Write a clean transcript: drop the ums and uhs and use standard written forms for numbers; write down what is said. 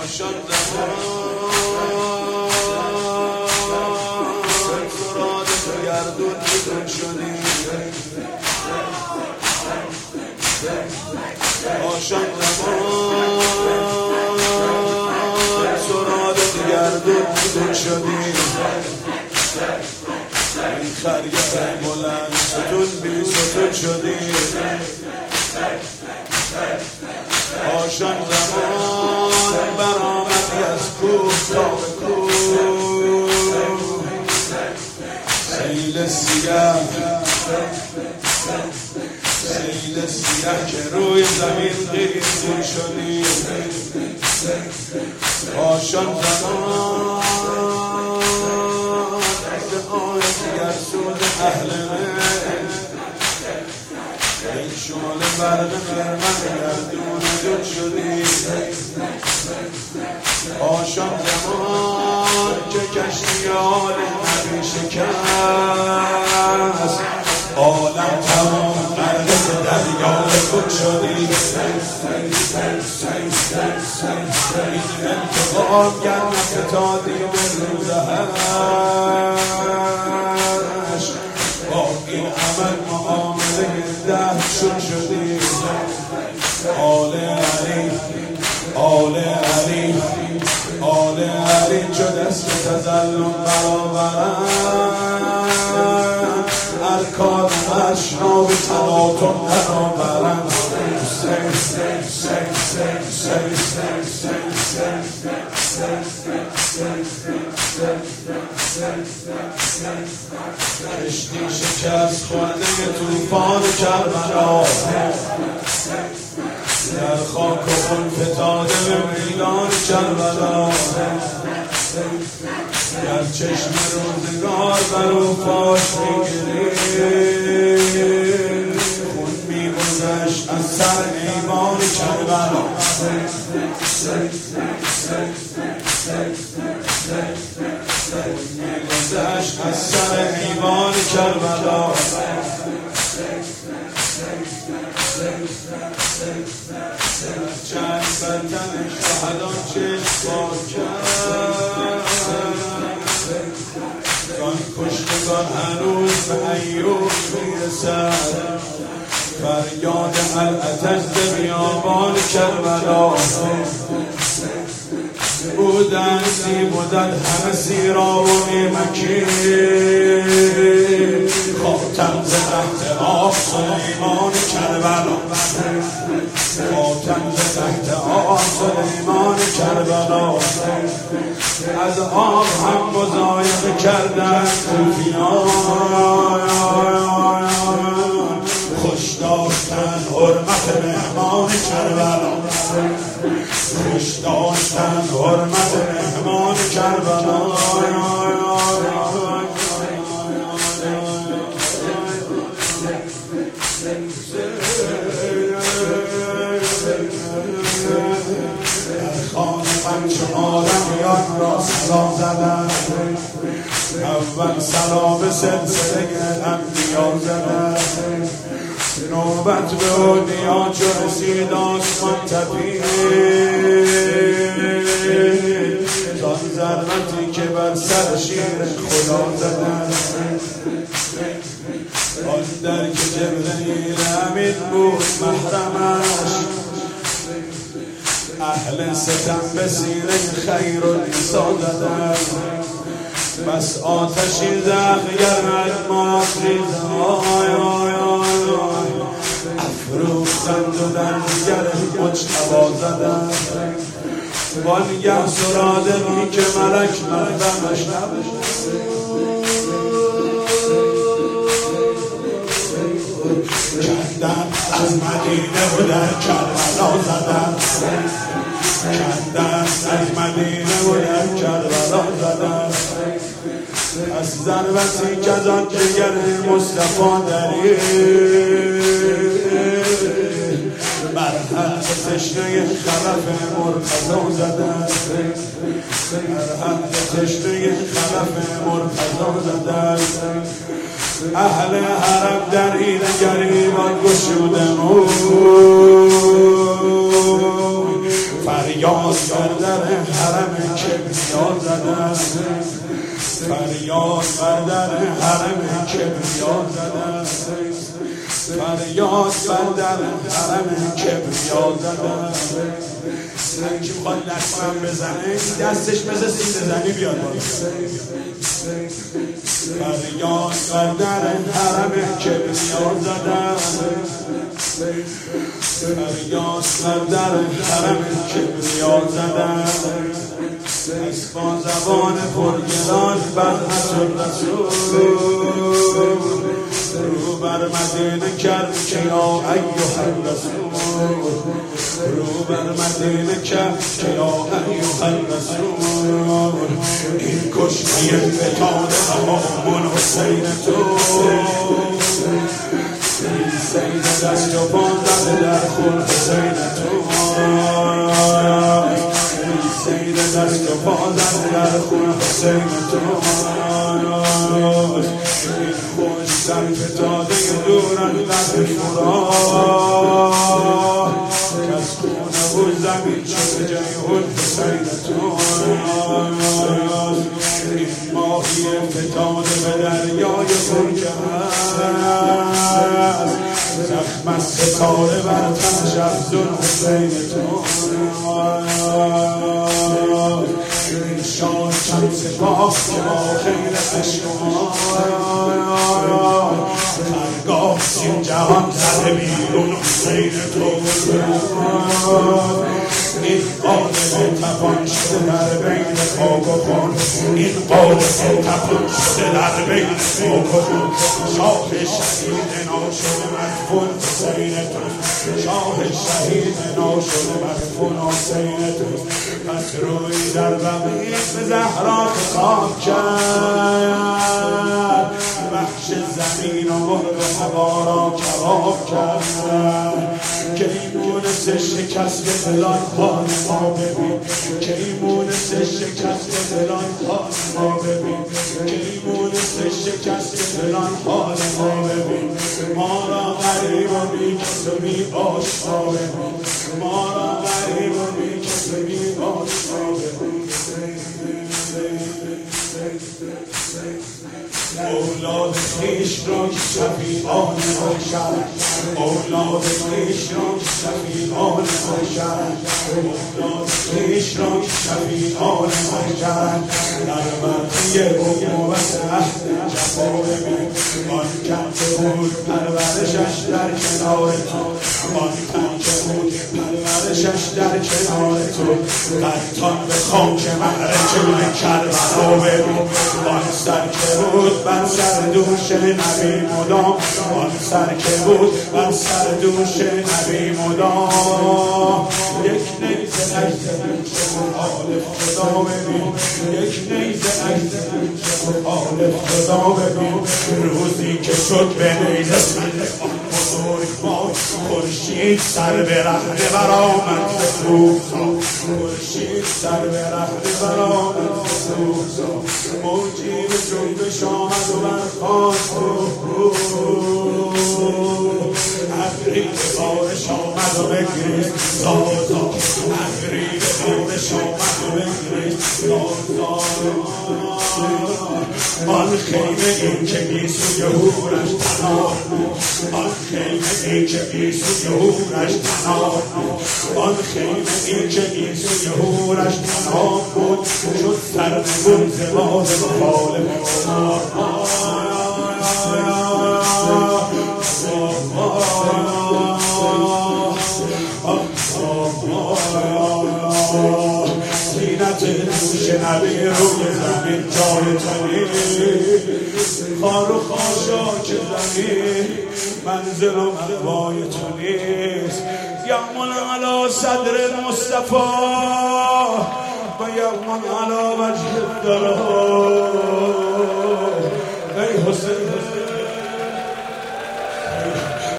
کاشان زمان سراد تو گردون بدون شدی کاشان زمان سراد تو گردون بدون شدی این خریت بلند ستون بی ستون شدی کاشان زمان برآمدی از کوه تا به کوه سیل سیاه که روی زمین غیرگون شدی کاشان زمان دیگر سود اهل این شمال برد خرمن گردون دون شدی کاشان زمان که کشتی حال نبی شکست عالم تمام غرق دریا خود شدی این انتقام گرمت تا دید روزه با این عمل معامله دهشون شدی آل علی آل علی آل علی چو دست تظلم برآورند ارکان مشنا به تلاطم درآورند کشتی شکست خورده طوفان کربلا در خاک و خون فتاده به میدان کربلا در چشم روزگار برو پاش میگیری خون میگذشت از سر ایوان کربلا میگذشت از سر ایوان کربلا چند بدن شهدان چشم باز کرد جان کشتگان هنوز به ایوب میرسد فریاد العتش ز بیابان کربلا بودن سی بودن همه سیرا و نیمکی خاتم ز تحت آب سلیمان کربلا خاتم ز تحت آب سلیمان کربلا از آب هم مضایقه کردن کوفیان خوش داشتن حرمت مهمان کربلا خوش داشتن حرمت مهمان کربلا در خانه پنج آدمیان را سلام زدن اول سلام سلسله انبیا زدن نوبت به اولیا چو رسید آسمان تپید زان ذرتی که بر سر شیر خدا زدن آن در که جبرئیل امین بود محرمش اهل ستم به سینه خیرالنسا زدن بس آتشی زخم گرمت ماتریز افروختند و در دیگر مجتبا زدن وانگه سرادمی که ملک مردمش کندن از مدینه و در کربلا زدن کندن از مدینه و در کربلا زدن از ضربتی که از آن جگر مصطفی درید بر حق تشنه خلف مرتضی زدن بر حق تشنه خلف مرتضی زدن اهل حرم در این گریبان گشوده فریاد بردر حرم کبریا زدن، فریاد بردر حرم کبریا زدن، فریاد بردر حرم کبریا زدن. هر کی بخواد لطمه بزنه دستش مثل سینه زنی بیاد بالا. فریاد بردر حرم کبریا زدن، فریاد بردر حرم کبریا زدن. از با زبان پرگران بر حضرت رسول رو بر مدینه کرد که یا ایها الرسول، رو بر مدینه کرد که یا ایها الرسول. این کشتی فتاد امام حسین تو، این سید دست و پا زده در خون حسین تو، سید دست و پا زده در خون حسین تو. این خوش سر فتاده دورن لب فرات، که از خونه و زمین شده جیهون حسین تو. این ماهی فتاده به دریای پرجهد، زخم از ستاره بر تنش افزون حسین تو. این شان چند سپاه که با خیل عشق هرگاه این جهان زده بیرون حسین تو. این قالب تپان شده در بین خاک و خون، این قالب تپان شده در بین خاک و خون. شاه شهید ناشده مدفون حسین تو، شاه شهید ناشده مدفون حسین تو. پس روی در بقیه به زهرا خاک کرد، بخش زمین و مرغ هوا را کباب کرد. که ایمونس شکست دلان حال ما ببین، که ایمونس شکست دلان حال ما ببین، که ایمونس شکست دلان حال ما ببین. ما را غریب و بی کس و بی آشنا ببین، ما را غریب و بی کس و بی آشنا ببین. اولاد خویش را شفیعان باشد، اولاد خویش را شفیعان باشد، اولاد خویش را شفیعان باشد. در مرضیه قوت عهد جفا ببین، آن که بود پرورشش در کنار تو، آن که بود پرورشش در کنار تو. قطان به خاک معرکه کربلا ببین، آن سر که بود بر سر دوش نبی مدام، آن سر که بود بر سر دوش نبی مدام. یک نیزه عجز مخالف خدا ببین، یک نیزه عجز مخالف خدا ببین. روزی که شد به نیزه بزرگ باد، خورشید سر به رهنه برآمد ز کوهسار، خورشید سر به رهنه برآمد ز کوهسار. موجی به جنبش آمد و برخاست، ابری به بارش آمد و بگریست زازا، ابری به بارش آمد و بگریست زازا. آن خیمه این که گیسوی هورش تنها بود، آن خیمه این که گیسوی هورش تنها بود، آن خیمه این که گیسوی هورش تنها بود. شد سرنگون ز باد بال زینت دوش نبی روی زمین جای تو نیست، خار و خاشاک زمین منزل و مأوای تو نیست. یوم علی صدر المصطفی و یوم علی وجه الدلال.